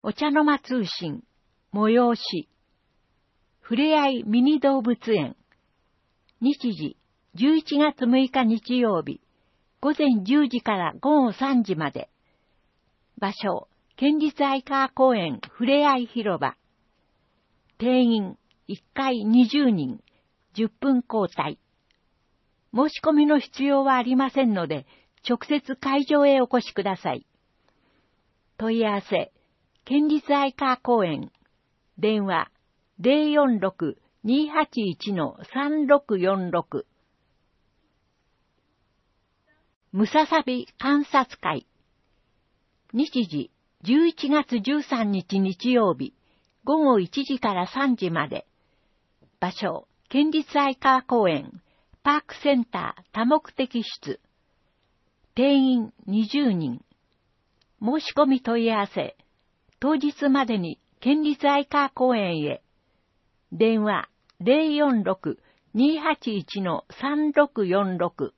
お茶の間通信、催し、ふれあいミニ動物園、日時、11月6日日曜日、午前10時から午後3時まで。場所、県立愛川公園ふれあい広場。定員、1回20人、10分交代。申し込みの必要はありませんので、直接会場へお越しください。問い合わせ、県立愛川公園、電話 046-281-3646。ムササビ観察会。日時、11月13日日曜日、午後1時から3時まで。場所、県立愛川公園、パークセンター多目的室。定員20人。申し込み問い合わせ、当日までに県立愛川公園へ。電話 046-281-3646。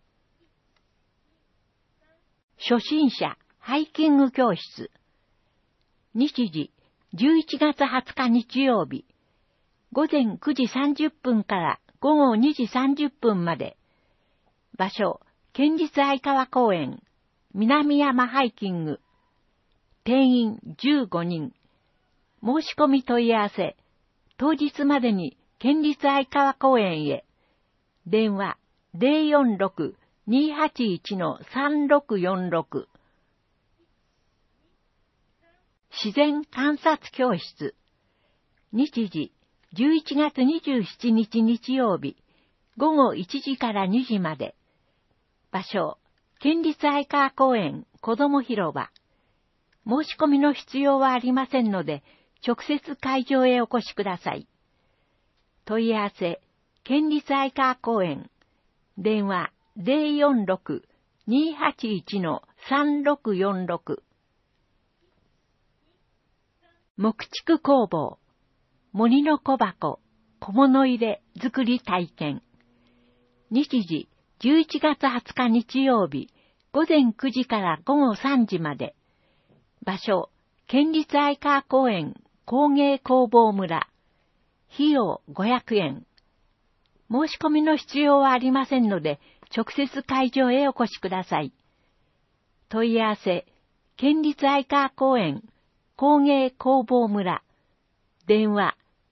初心者ハイキング教室。日時、11月20日日曜日、午前9時30分から午後2時30分まで。場所、県立愛川公園、南山ハイキング。定員15人。申し込み問い合わせ、当日までに県立愛川公園へ。電話 046-281-3646。自然観察教室。日時、11月27日日曜日、午後1時から2時まで。場所、県立愛川公園子ども広場。申し込みの必要はありませんので、直接会場へお越しください。問い合わせ、県立愛川公園。電話 046-281-3646。木畜工房。森の小箱、小物入れ作り体験。日時、11月20日日曜日、午前9時から午後3時まで。場所、県立愛川公園工芸工房村。費用500円。申し込みの必要はありませんので、直接会場へお越しください。問い合わせ、県立愛川公園工芸工房村。電話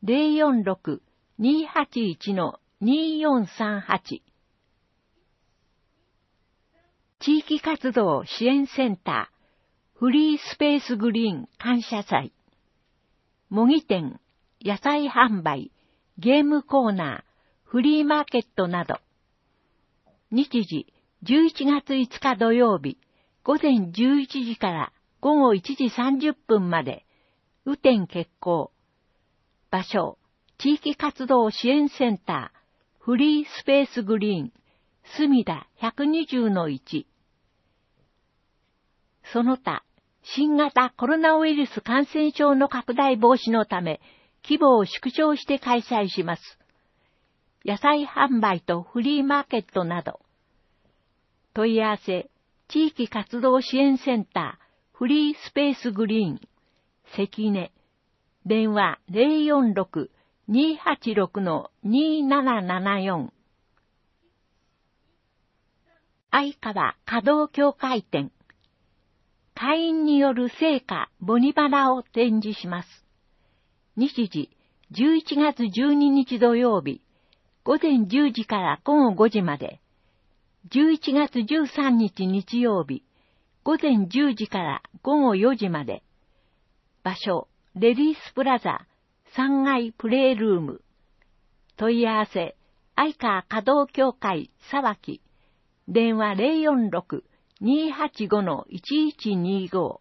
046-281-2438。地域活動支援センターフリースペースグリーン感謝祭。模擬店、野菜販売、ゲームコーナー、フリーマーケットなど。日時、11月5日土曜日、午前11時から午後1時30分まで、雨天決行。場所、地域活動支援センター、フリースペースグリーン、隅田120-1。その他、新型コロナウイルス感染症の拡大防止のため、規模を縮小して開催します。野菜販売とフリーマーケットなど。問い合わせ、地域活動支援センター、フリースペースグリーン、関根。電話046-286-2774。愛川華道協会展。会員による聖火ボニバラを展示します。日時、11月12日土曜日、午前10時から午後5時まで。11月13日日曜日、午前10時から午後4時まで。場所、レディースプラザ、3階プレイルーム。問い合わせ、愛川華道協会沢木。電話046-285-1125。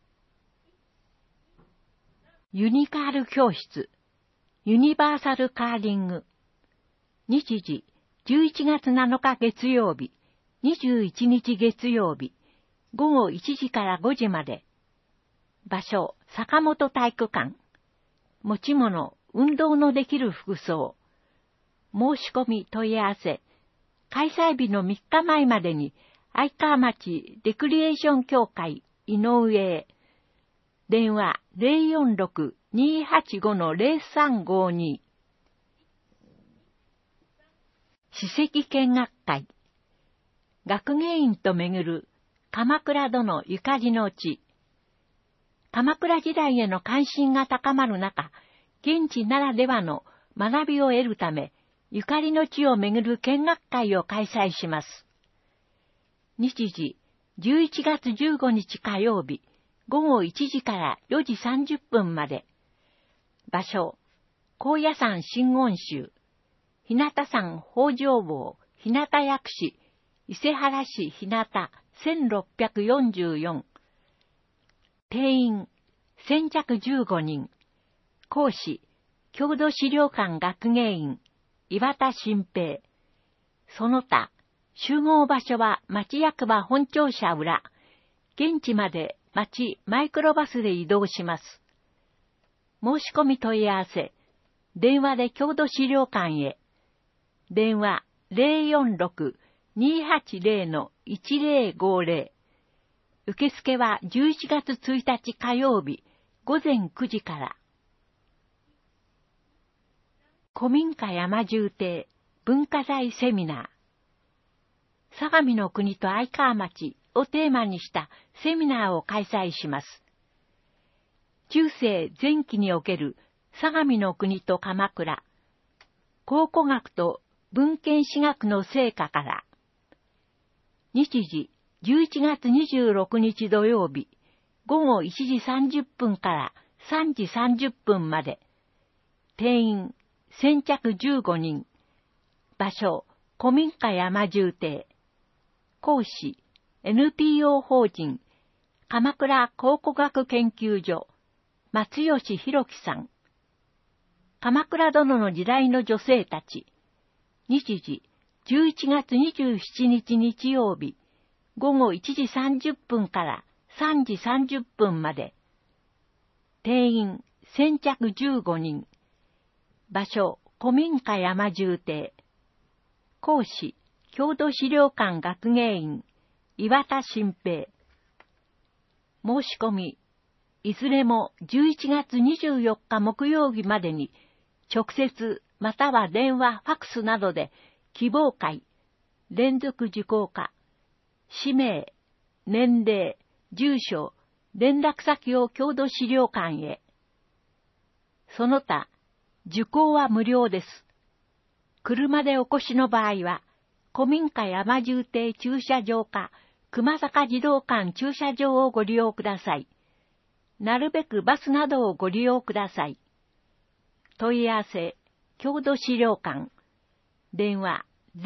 ユニカール教室、ユニバーサルカーリング。日時、11月7日月曜日、21日月曜日、午後1時から5時まで。場所、坂本体育館。持ち物、運動のできる服装。申し込み問い合わせ。開催日の3日前までに、愛川町レクリエーション協会井上へ。 電話 046-285-0352。史跡見学会。学芸員と巡る鎌倉殿ゆかりの地。鎌倉時代への関心が高まる中、現地ならではの学びを得るため、ゆかりの地を巡る見学会を開催します。日時、11月15日火曜日、午後1時から4時30分まで。場所、高野山真言宗、日向山北条坊、日向薬師、伊勢原市日向1644。定員、先着15人。講師、郷土資料館学芸員、岩田新平。その他、集合場所は町役場本庁舎裏。現地まで町マイクロバスで移動します。申し込み問い合わせ。電話で郷土資料館へ。電話 046-280-1050。受付は11月1日火曜日午前9時から。古民家山重邸文化財セミナー。相模の国と愛川町をテーマにしたセミナーを開催します。中世前期における相模の国と鎌倉、考古学と文献史学の成果から。日時、11月26日土曜日、午後1時30分から3時30分まで。定員、先着15人。場所、古民家山重邸。講師、NPO 法人、鎌倉考古学研究所、松吉弘樹さん。鎌倉殿の時代の女性たち。日時、11月27日日曜日、午後1時30分から3時30分まで。定員、先着15人。場所、古民家山重邸。講師、郷土資料館学芸員、岩田新平。申し込み、いずれも11月24日木曜日までに、直接または電話、ファクスなどで、希望会、連続受講可、氏名、年齢、住所、連絡先を郷土資料館へ。その他、受講は無料です。車でお越しの場合は、古民家山重邸駐車場か、熊坂児童館駐車場をご利用ください。なるべくバスなどをご利用ください。問い合わせ、郷土資料館。電話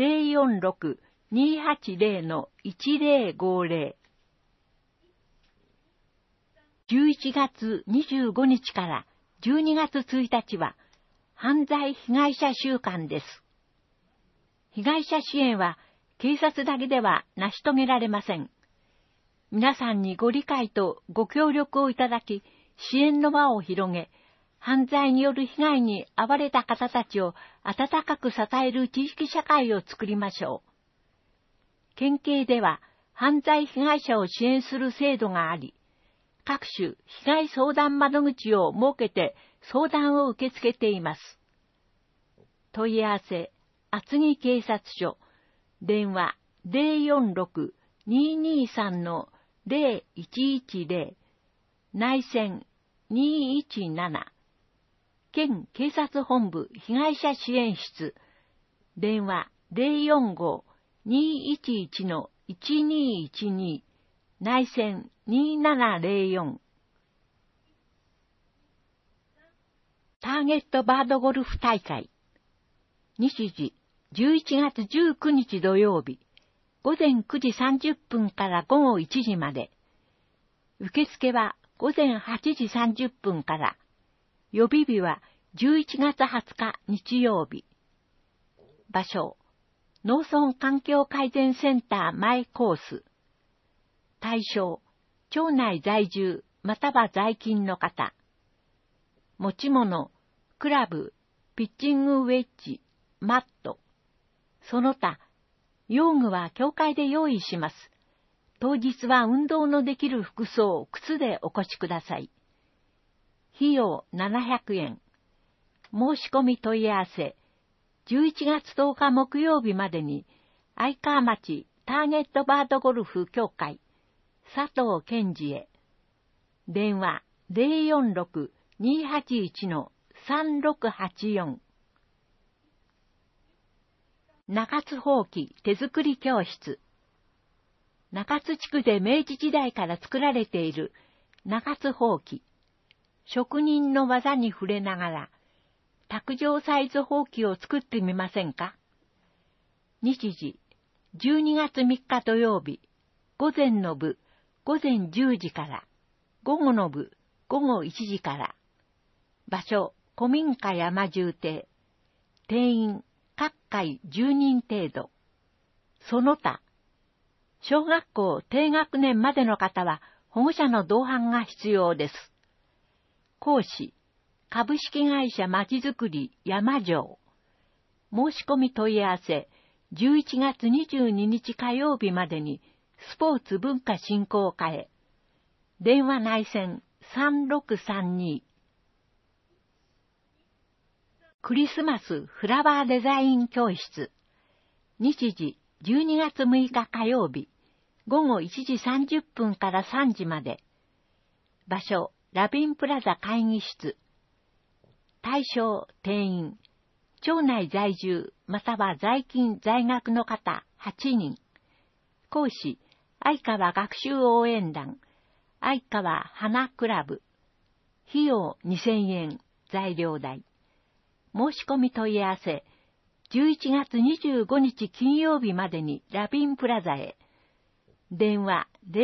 046-280-1050。11月25日から12月1日は、犯罪被害者週間です。被害者支援は警察だけでは成し遂げられません。皆さんにご理解とご協力をいただき、支援の輪を広げ、犯罪による被害に遭われた方たちを温かく支える地域社会を作りましょう。県警では犯罪被害者を支援する制度があり、各種被害相談窓口を設けて相談を受け付けています。問い合わせ、厚木警察署、電話046-223-0110、内線217、県警察本部被害者支援室、電話045-211-1212、内線2704。ターゲットバードゴルフ大会。日時、11月19日土曜日、午前9時30分から午後1時まで。受付は午前8時30分から。予備日は11月20日日曜日。場所、農村環境改善センター前コース。対象、町内在住または在勤の方。持ち物、クラブ、ピッチングウェッジ、マット。その他、用具は教会で用意します。当日は運動のできる服装、靴でお越しください。 費用700円。申し込み問い合わせ。11月10日木曜日までに、愛川町ターゲットバードゴルフ協会、佐藤健二へ。電話046-281-3684。中津箒手作り教室。中津地区で明治時代から作られている中津箒。職人の技に触れながら、卓上サイズ箒を作ってみませんか？日時、12月3日土曜日、午前の部、午前10時から、午後の部、午後1時から。場所、古民家山住邸。定員、各回10人程度。その他、小学校低学年までの方は保護者の同伴が必要です。講師、株式会社まちづくり山城。申し込み問い合わせ、11月22日火曜日までにスポーツ文化振興課へ。電話内線3632。クリスマスフラワーデザイン教室。日時12月6日火曜日、午後1時30分から3時まで。場所、ラビンプラザ会議室。対象、定員。町内在住、または在勤在学の方8人。講師、愛川学習応援団、愛川花クラブ。費用2000円、材料代。申し込み問い合わせ、11月25日金曜日までにラビンプラザへ。電話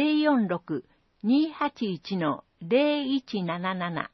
046-281-0177。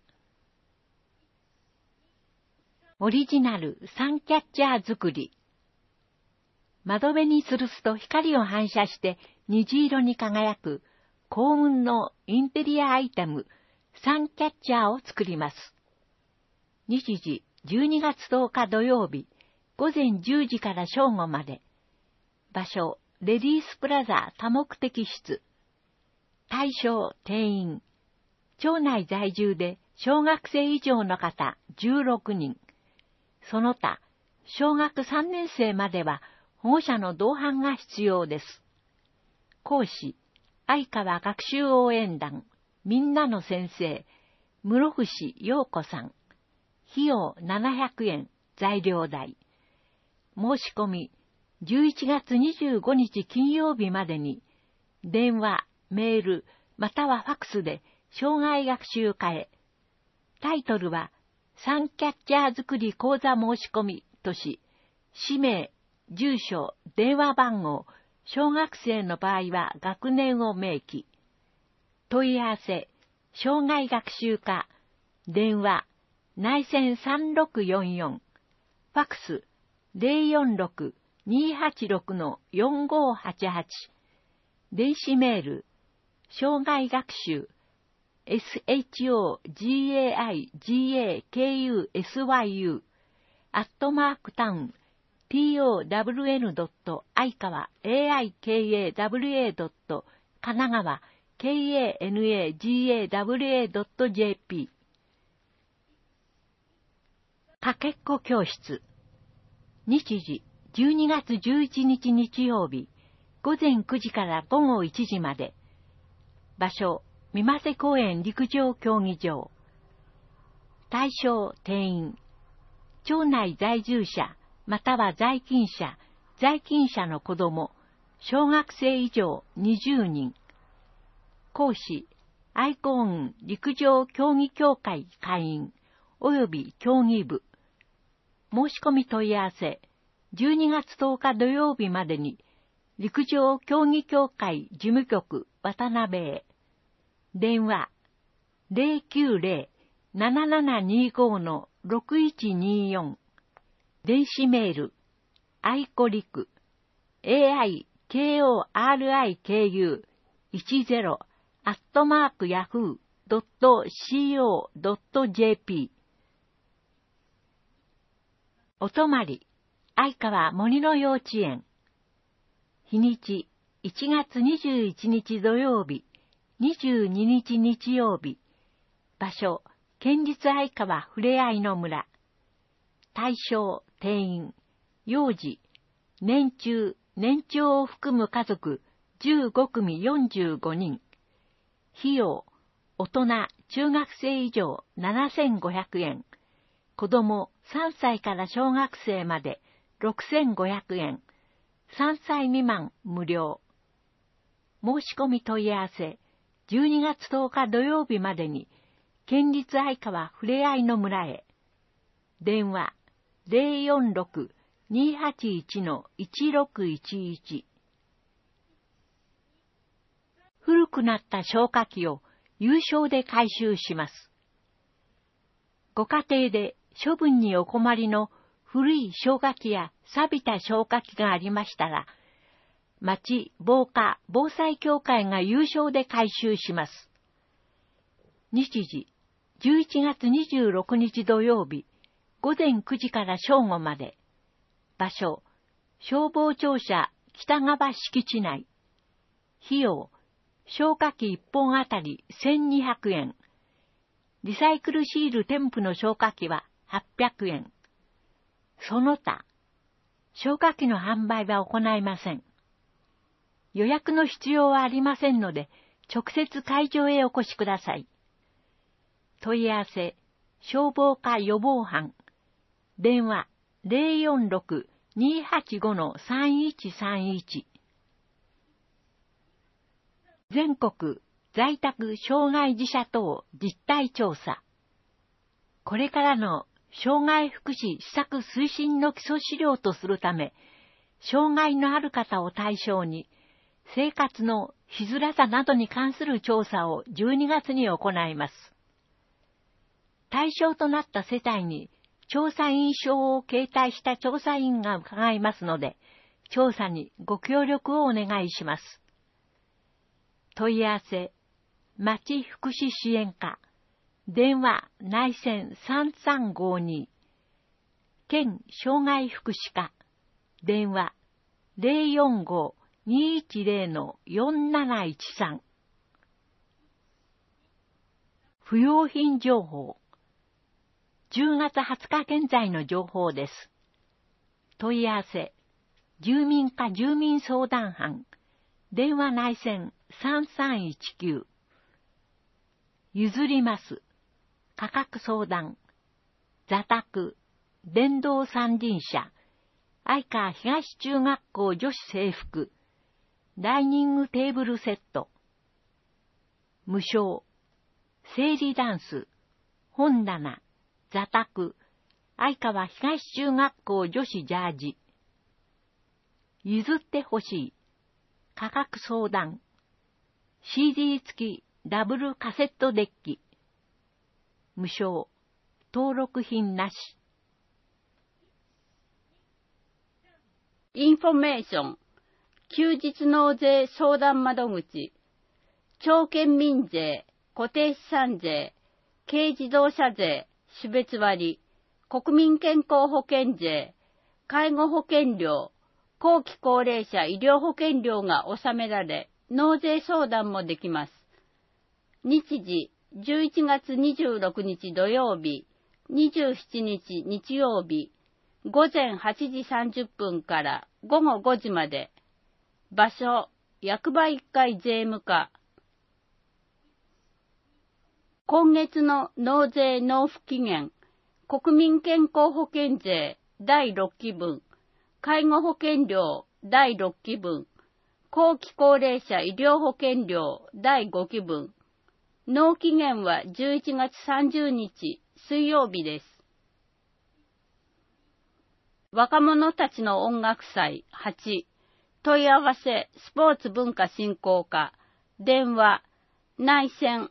オリジナルサンキャッチャー作り。窓辺に吊るすと光を反射して虹色に輝く幸運のインテリアアイテムサンキャッチャーを作ります。日時12月10日土曜日午前10時から正午まで。場所、レディースプラザ多目的室。対象、定員。町内在住で小学生以上の方16人。その他、小学3年生までは保護者の同伴が必要です。講師、愛川学習応援団、みんなの先生、室伏陽子さん。費用700円、材料代。申し込み、11月25日金曜日までに、電話、メール、またはファクスで、生涯学習課へ。タイトルは、サンキャッチャー作り講座申し込みとし、氏名、住所、電話番号、小学生の場合は学年を明記。問い合わせ、生涯学習課、電話、内線3644、ファクス、046-286-4588、電子メール、生涯学習、shogaigakusyu @town.aikawa.aikawa.kanagawa kanagawa.jp かけっこ教室。日時12月11日日曜日午前9時から午後1時まで。場所、三瀬公園陸上競技場。対象、定員。町内在住者、または在勤者の子供、小学生以上20人。講師、愛好運陸上競技協会会員、及び競技部。申し込み問い合わせ、12月10日土曜日までに、陸上競技協会事務局渡辺へ。電話、090-7725-6124。電子メール、愛子陸、aikoriku10 @yahoo.co.jp。お泊まり、愛川森の幼稚園。日にち、1月21日土曜日、22日日曜日。場所、 県立愛川ふれあいの村。対象、定員、幼児、年中、年長を含む家族15組45人。費用、大人、中学生以上7500円。子供3歳から小学生まで6500円。3歳未満無料。申し込み問い合わせ、12月10日土曜日までに、県立愛川ふれあいの村へ。電話、046-281-1611。古くなった消火器を有償で回収します。ご家庭で処分にお困りの古い消火器や錆びた消火器がありましたら、町防火防災協会が有償で回収します。日時、11月26日土曜日、午前9時から正午まで。場所、消防庁舎北側敷地内。費用、消火器1本あたり1200円。リサイクルシール添付の消火器は800円。その他、消火器の販売は行いません。予約の必要はありませんので、直接会場へお越しください。問い合わせ、消防課予防班。電話、046-285-3131。全国在宅障害児者等実態調査。これからの障害福祉施策推進の基礎資料とするため、障害のある方を対象に、生活のしづらさなどに関する調査を12月に行います。対象となった世帯に調査員証を携帯した調査員が伺いますので、調査にご協力をお願いします。問い合わせ、町福祉支援課、電話内線3352、県障害福祉課、電話045-210-4713。不用品情報。10月20日現在の情報です。問い合わせ、住民課住民相談班、電話内線3319。譲ります。価格相談。座卓、電動三輪車、愛川東中学校女子制服、ダイニングテーブルセット。無償。生理ダンス、本棚、座卓、愛川東中学校女子ジャージ。譲ってほしい。価格相談。CD 付きダブルカセットデッキ。無償。登録品なし。 インフォメーション。休日納税相談窓口。町県民税、固定資産税、軽自動車税、種別割、国民健康保険税、介護保険料、後期高齢者医療保険料が納められ、納税相談もできます。日時、11月26日土曜日、27日日曜日、午前8時30分から午後5時まで。場所、役場1階税務課。今月の納税納付期限、国民健康保険税第6期分、介護保険料第6期分、後期高齢者医療保険料第5期分、納期限は11月30日水曜日です。若者たちの音楽祭8、問い合わせスポーツ文化振興課、電話内線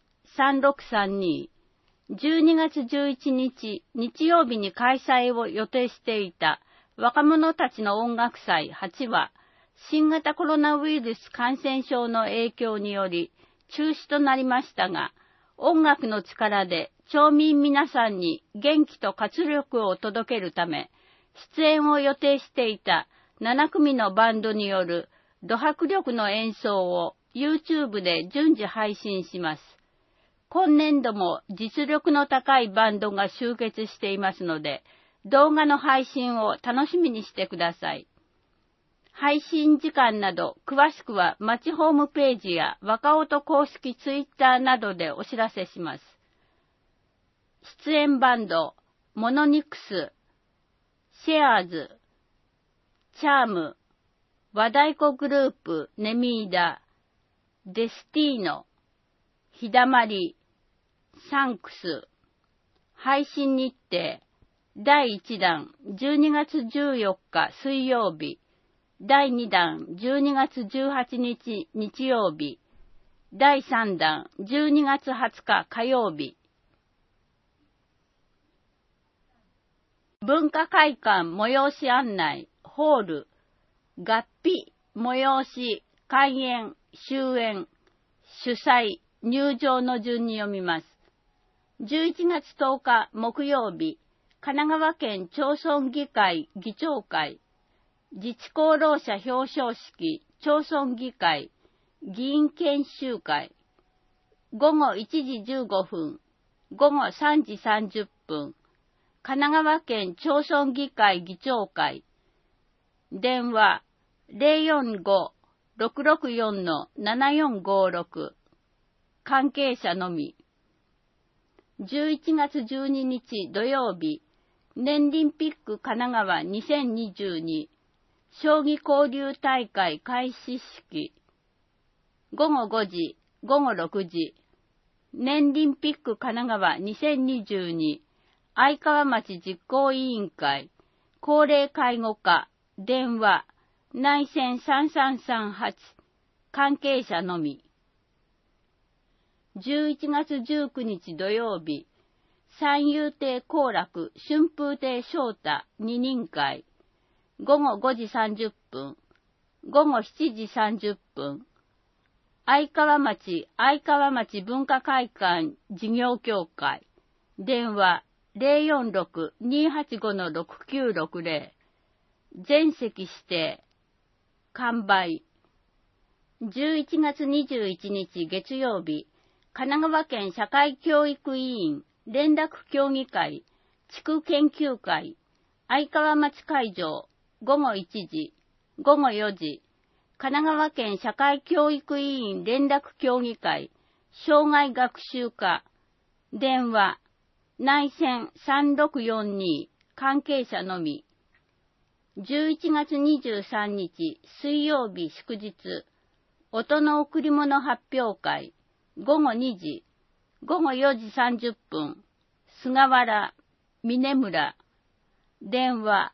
3632、12月11日日曜日に開催を予定していた若者たちの音楽祭8は、新型コロナウイルス感染症の影響により中止となりましたが、音楽の力で町民皆さんに元気と活力を届けるため、出演を予定していた7組のバンドによるド迫力の演奏を YouTube で順次配信します。 今年度も実力の高いバンドが集結していますので、動画の配信を楽しみにしてください。配信時間など詳しくは町ホームページや若音公式ツイッターなどでお知らせします。出演バンド、モノニクス、シェアーズ、チャーム、和太鼓グループネミーダ、デスティーノ、ひだまり、サンクス。配信日程、第1弾12月14日水曜日、第2弾12月18日日曜日、第3弾12月20日火曜日。文化会館催し案内、ホール、合併、催し、開演、終演、主催、入場の順に読みます。11月10日木曜日、神奈川県町村議会議長会、自治功労者表彰式、町村議会、議員研修会、午後1時15分、午後3時30分、神奈川県町村議会議長会、電話 045-664-7456、関係者のみ。11月12日土曜日、年リンピック神奈川2022将棋交流大会開始式、午後5時、午後6時、年リンピック神奈川2022愛川町実行委員会高齢介護課、電話内線3338、関係者のみ。11月19日土曜日、三遊亭好楽春風亭昇太二人会、午後5時30分、午後7時30分、愛川町文化会館事業協会、電話 046-285-6960、全席指定、完売。11月21日月曜日、神奈川県社会教育委員連絡協議会地区研究会愛川町会場、午後1時、午後4時、神奈川県社会教育委員連絡協議会障害学習課、電話内線3642、関係者のみ。11月23日水曜日祝日、音の贈り物発表会、午後2時、午後4時30分、菅原、峰村、電話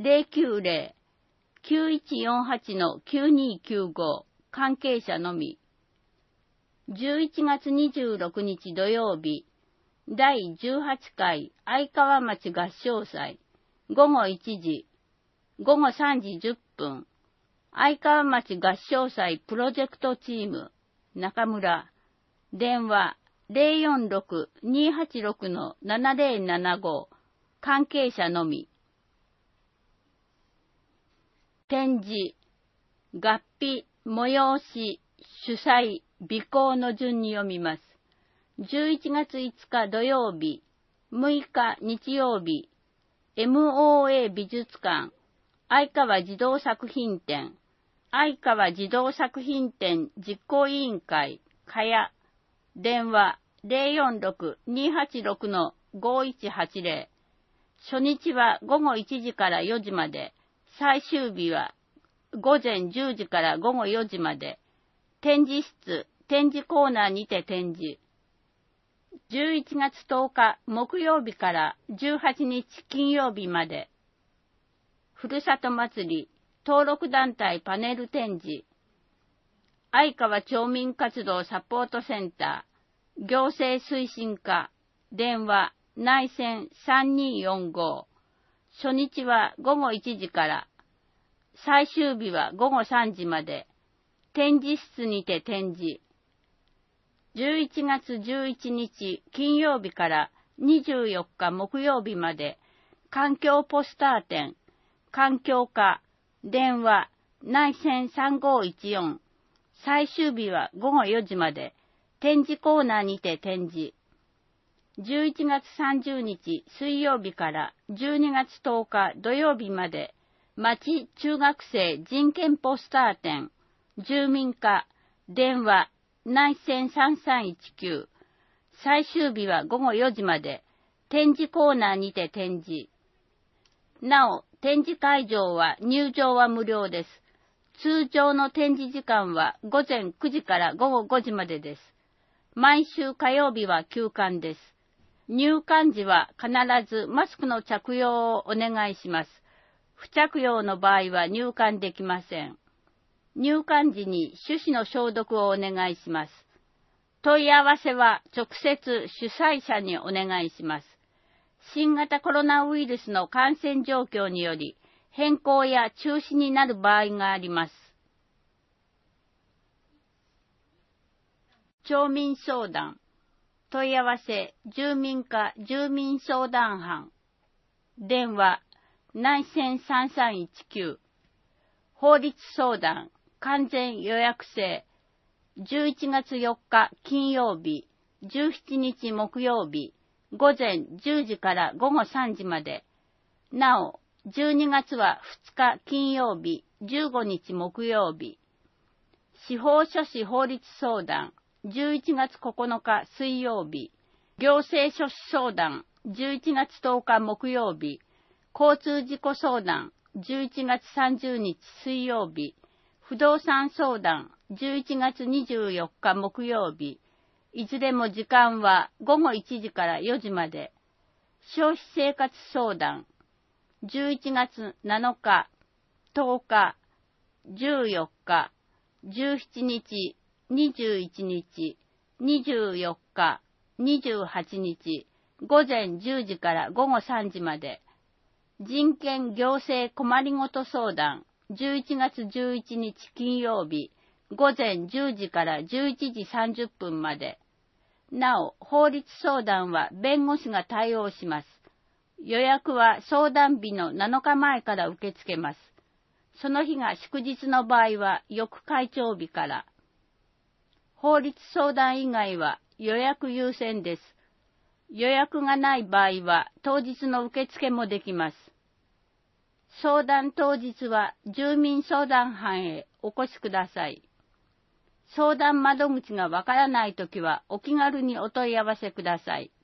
090-9148-9295、関係者のみ。11月26日土曜日、第18回愛川町合唱祭、午後1時、午後3時10分、愛川町合唱祭プロジェクトチーム、中村、電話 046-286-7075、関係者のみ。展示、合併、催し、主催、備考の順に読みます。11月5日土曜日、6日日曜日、MOA 美術館、愛川児童作品展、愛川児童作品展実行委員会、かや、電話 046-286-5180、初日は午後1時から4時まで、最終日は午前10時から午後4時まで、展示室、展示コーナーにて展示。11月10日木曜日から18日金曜日まで、ふるさと祭り、登録団体パネル展示、愛川町民活動サポートセンター、行政推進課、電話、内線3245、初日は午後1時から、最終日は午後3時まで、展示室にて展示。11月11日金曜日から24日木曜日まで、環境ポスター展、環境課、電話、内線3514、最終日は午後4時まで、 展示コーナーにて展示。11月30日水曜日から12月10日土曜日まで、町中学生人権ポスター展、住民課、電話、内線3319。最終日は午後4時まで、展示コーナーにて展示。なお、展示会場は入場は無料です。通常の展示時間は午前9時から午後5時までです。毎週火曜日は休館です。入館時は必ずマスクの着用をお願いします。不着用の場合は入館できません。入館時に手指の消毒をお願いします。問い合わせは直接主催者にお願いします。新型コロナウイルスの感染状況により変更や中止になる場合があります。町民相談。問い合わせ、住民課住民相談班。電話、内線3319。法律相談、完全予約制。11月4日金曜日、17日木曜日、午前10時から午後3時まで。なお、12月は2日金曜日、15日木曜日。司法書士法律相談、11月9日水曜日。行政書士相談、11月10日木曜日。交通事故相談、11月30日水曜日。不動産相談、11月24日木曜日。いずれも時間は午後1時から4時まで。消費生活相談、11月7日、10日、14日、17日、21日、24日、28日、午前10時から午後3時まで。人権行政困りごと相談、11月11日金曜日、午前10時から11時30分まで。なお、法律相談は弁護士が対応します。予約は相談日の7日前から受け付けます。その日が祝日の場合は翌会長日から。法律相談以外は予約優先です。予約がない場合は当日の受付もできます。相談当日は住民相談班へお越しください。相談窓口がわからないときはお気軽にお問い合わせください。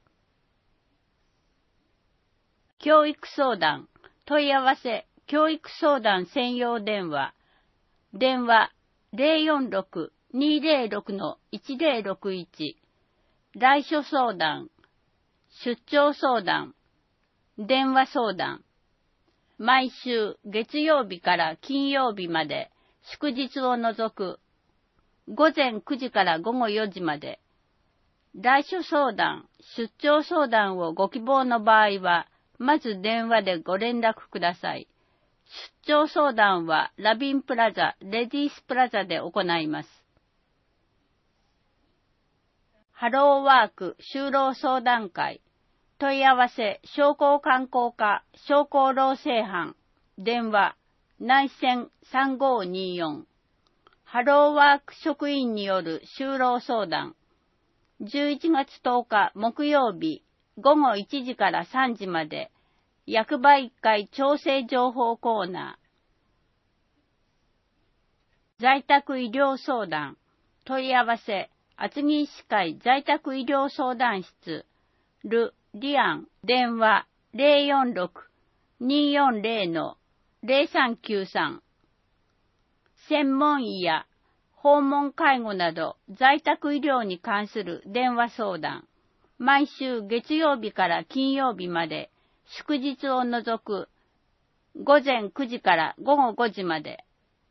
教育相談、問い合わせ、教育相談専用電話。電話 046-206-1061。来所相談、出張相談、電話相談。毎週月曜日から金曜日まで、祝日を除く。午前9時から午後4時まで。来所相談、出張相談をご希望の場合は、まず電話でご連絡ください。出張相談はラビンプラザ、レディースプラザで行います。ハローワーク就労相談会。問い合わせ、商工観光課、商工労政班。電話、内線3524。ハローワーク職員による就労相談。11月10日木曜日、午後1時から3時まで。役場1階調整情報コーナー。在宅医療相談。問い合わせ、厚木医師会在宅医療相談室。ル・リアン。電話、046-240-0393。専門医や訪問介護など在宅医療に関する電話相談。毎週月曜日から金曜日まで、祝日を除く午前9時から午後5時まで。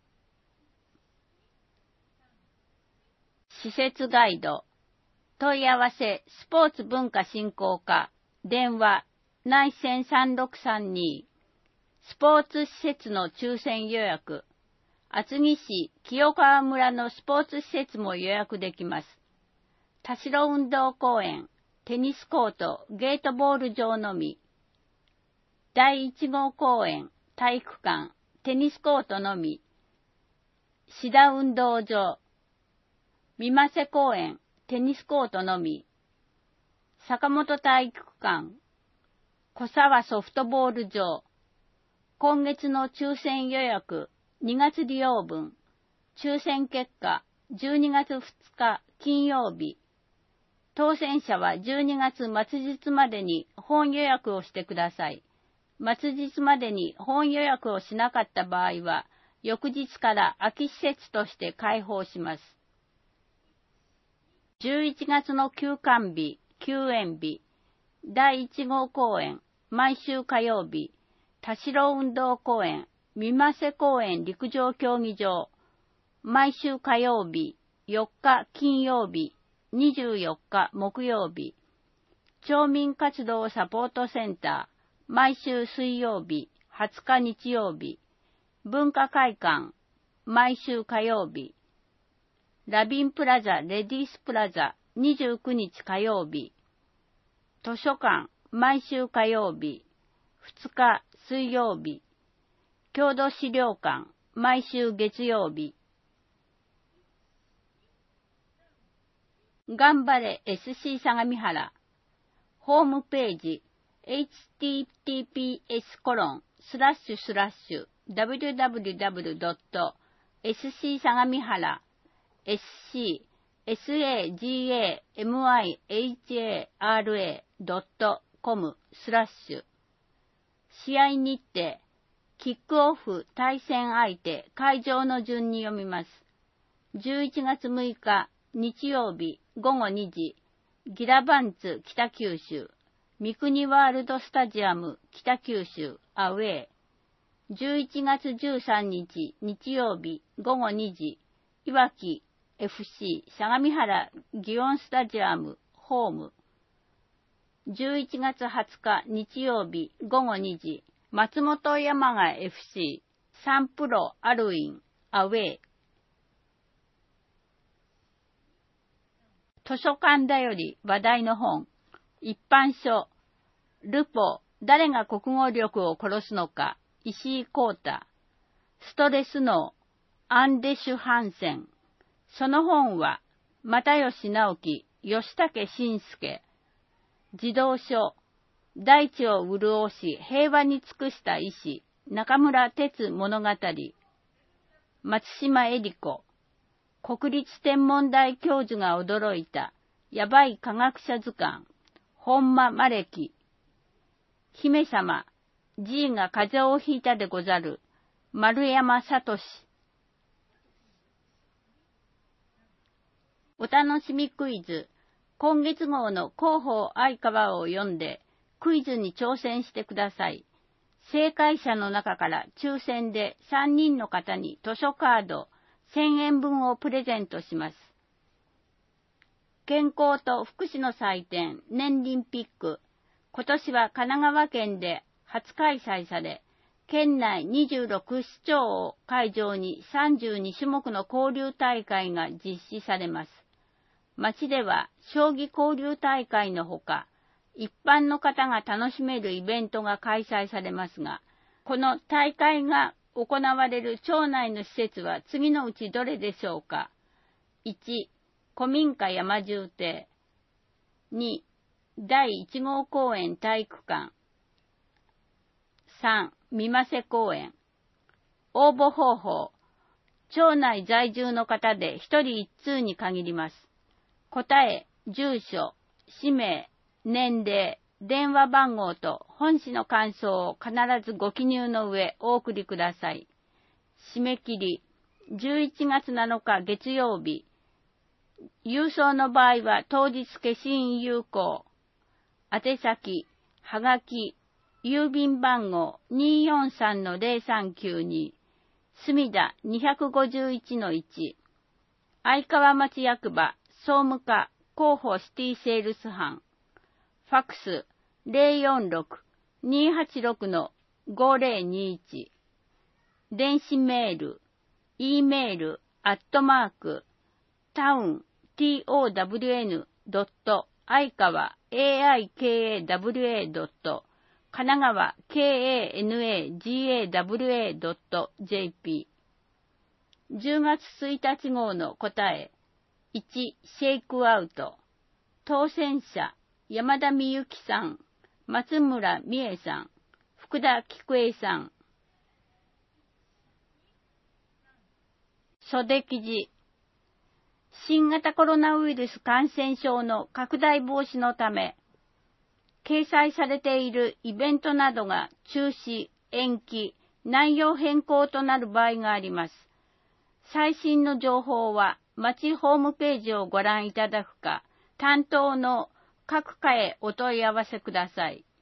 施設ガイド。問い合わせ、スポーツ文化振興課。電話、内線3632。スポーツ施設の抽選予約。厚木市清川村のスポーツ施設も予約できます。田代運動公園、テニスコート、ゲートボール場のみ。第1号公園、体育館、テニスコートのみ。志田運動場。三瀬公園、 テニスコートのみ。坂本体育館、小沢ソフトボール場。今月の抽選予約、2月利用分。抽選結果、12月2日金曜日。当選者は12月末日までに本予約をしてください。末日までに本予約をしなかった場合は、翌日から空き施設として開放します。11月の休館日、休園日、第1号公演、毎週火曜日、田代運動公園、三瀬公園陸上競技場、毎週火曜日、4日金曜日、24日木曜日、町民活動サポートセンター、毎週水曜日、20日日曜日、文化会館、毎週火曜日、ラビンプラザレディースプラザ、29日火曜日、図書館、毎週火曜日、2日水曜日、郷土資料館、毎週月曜日。頑張れ SC 相模原。ホームページ https://www.sc 相模原 sc.sagamihara.com/ 試合日程、キックオフ対戦相手、会場の順に読みます。11月6日、日曜日、午後2時、ギラバンツ北九州、三国ワールドスタジアム北九州、アウェー。11月13日、日曜日、午後2時、いわき FC 相模原祇園スタジアム、ホーム。11月20日日曜日午後2時、松本山雅 FC サンプロアルインアウェー。図書館だより話題の本、一般書、ルポ、誰が国語力を殺すのか、石井光太、ストレス脳、アンデシュ・ハンセン。その本は、又吉直樹、吉武慎介。児童書、大地を潤し平和に尽くした医師、中村哲物語。松島恵里子、国立天文台教授が驚いた、やばい科学者図鑑。本間マレキ。姫様、G が風邪をひいたでござる。丸山聡。お楽しみクイズ。今月号の広報相川を読んで、クイズに挑戦してください。正解者の中から抽選で3人の方に図書カード1000円分をプレゼントします。健康と福祉の祭典、年輪ピック。今年は神奈川県で初開催され、県内26市町を会場に32種目の交流大会が実施されます。町では将棋交流大会のほか、一般の方が楽しめるイベントが開催されますが、この大会が行われる町内の施設は次のうちどれでしょうか。1、古民家山住邸。2、第1号公園体育館。3、三瀬公園。応募方法。町内在住の方で1人1通に限ります。答え、住所、氏名、年齢、電話番号と本誌の感想を必ずご記入の上お送りください。締め切り、11月7日月曜日。郵送の場合は当日消印有効。宛先、はがき、郵便番号 243-0392、墨田 251-1、相川町役場、総務課、広報シティセールス班、ファックス 046-286-5021、電子メール、Eメール、@town、相川、aikawa、神奈川、kanagawa.jp。10月1日号の答え。 1、シェイクアウト。当選者、山田美幸さん、松村美恵さん、福田菊江さん。袖記事。新型コロナウイルス感染症の拡大防止のため、掲載されているイベントなどが中止、延期、内容変更となる場合があります。最新の情報は町ホームページをご覧いただくか、担当の各課へお問い合わせください。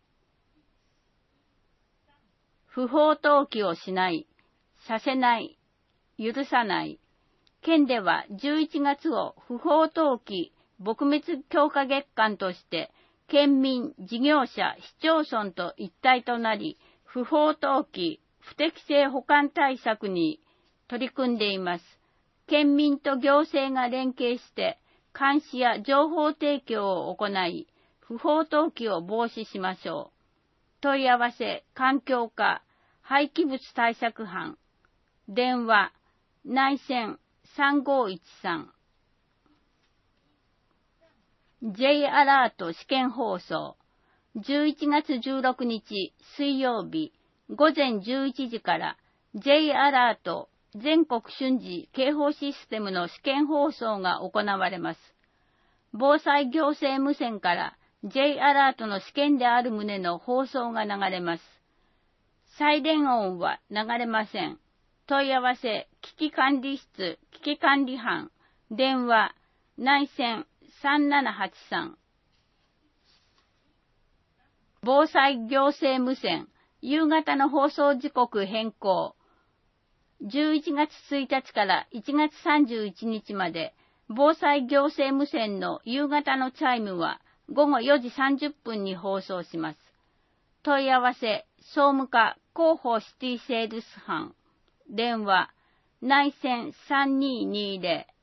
不法投棄をしない、させない、許さない。県では11月を不法投棄撲滅強化月間として、県民、事業者、市町村と一体となり、不法投棄、不適正保管対策に取り組んでいます。県民と行政が連携して、監視や情報提供を行い、不法投棄を防止しましょう。問い合わせ、環境課、廃棄物対策班、電話、内線3513。J アラート試験放送。11月16日水曜日午前11時から J アラート全国瞬時警報システムの試験放送が行われます。防災行政無線から J アラートの試験である旨の放送が流れます。サイレン音は流れません。問い合わせ、危機管理室、危機管理班、電話、内線3783。防災行政無線、夕方の放送時刻変更。11月1日から1月31日まで、防災行政無線の夕方のチャイムは午後4時30分に放送します。問い合わせ、総務課広報シティセールス班、電話、内線3220。